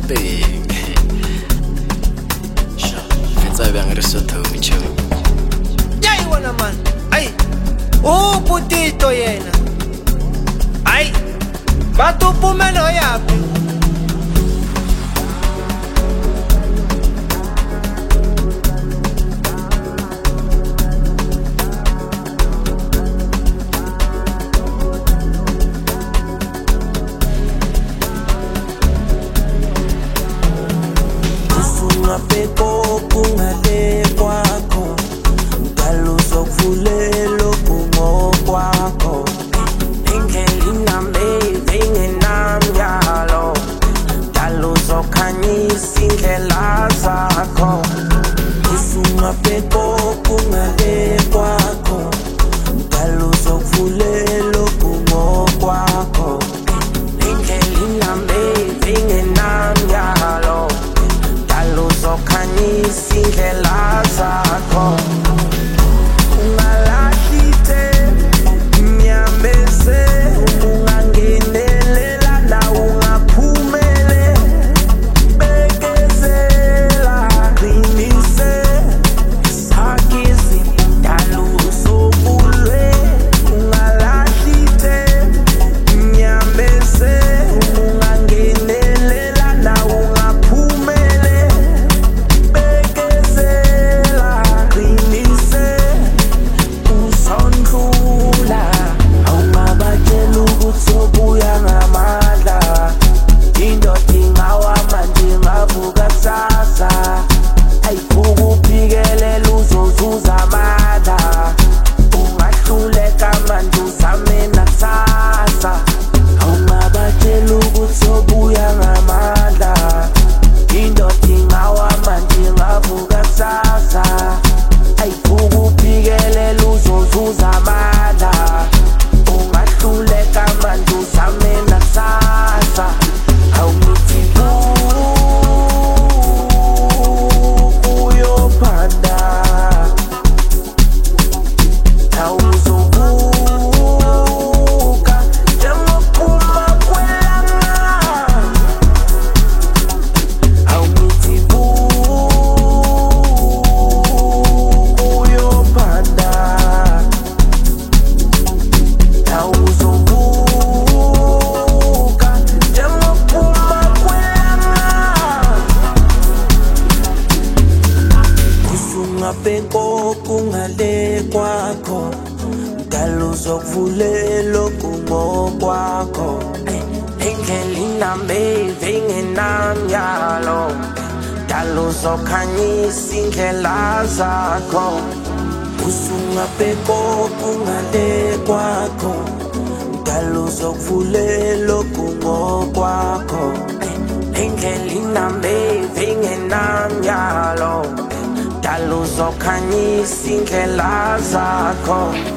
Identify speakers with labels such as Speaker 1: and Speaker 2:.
Speaker 1: thing. Fetsa bang re sotho micho.
Speaker 2: Yay wena man. Ay. Putito yena. Ay. Batupumelo yapi.
Speaker 3: Peko kungale kwakho ngalo sokuvulelo kungo kwakho ingeli namazing enamyalo ngalo sokhanyisa indlela zakho usuma peko kungale kwakho ngalo sokuvulelo kungo kwakho ingeli namazing enamyalo sokhanyisa indlela zakho ungalahlite mnyameze ungangenelela la ungaphumele bekezela qinise sakizi dalusobulwe ungalahlite mnyameze ungangenelela la ungaphumele peko kungale kwakho ngalo sokuvulelo kungo kwakho ingeli namazing enamyalo ngalo sokhanyisa indlela zakho usunga peko kungale kwakho ngalo sokuvulelo kungo kwakho ingeli namazing enamyalo Dalo zokhanyisa indlela zakho